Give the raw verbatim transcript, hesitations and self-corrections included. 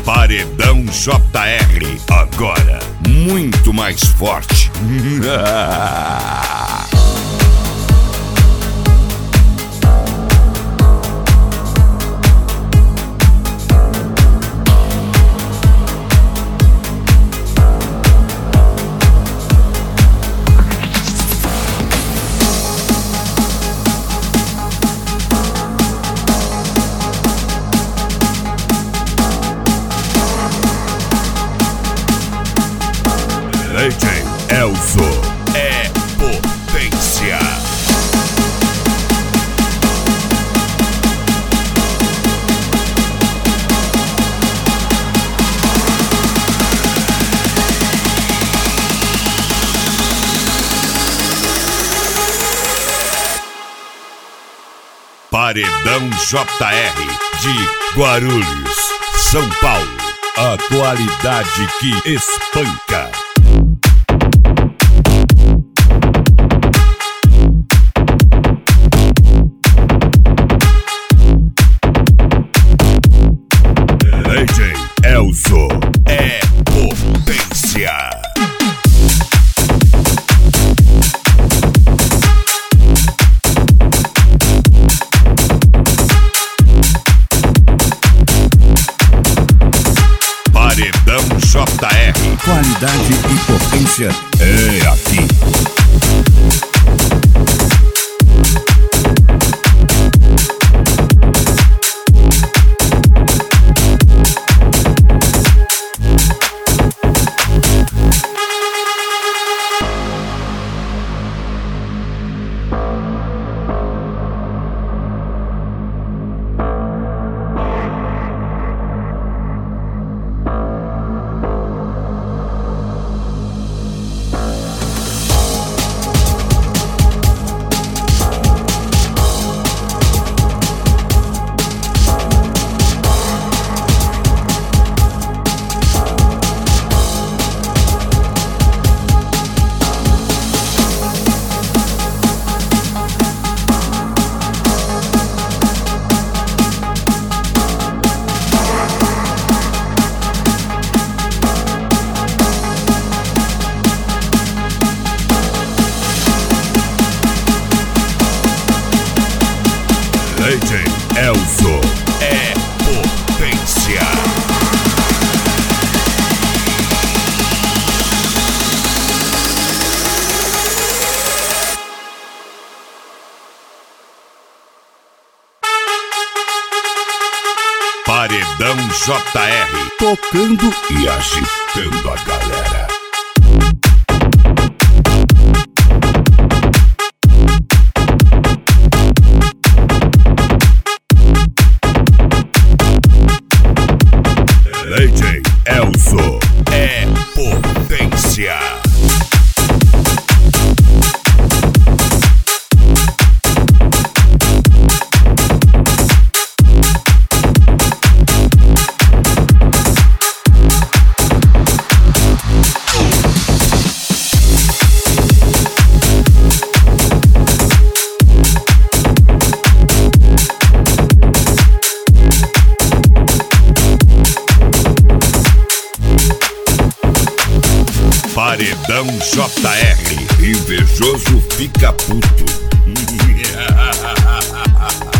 Paredão J R, agora muito mais forte. D J Elzo é potência. Paredão J R de Guarulhos, São Paulo. A qualidade que espanca. D J Elzo é potência. Paredão J R, qualidade e potência é aqui. D J Elzo é potência. Paredão J R, tocando e agitando a galera. D J Elzo é potência. Paredão J R, invejoso fica puto.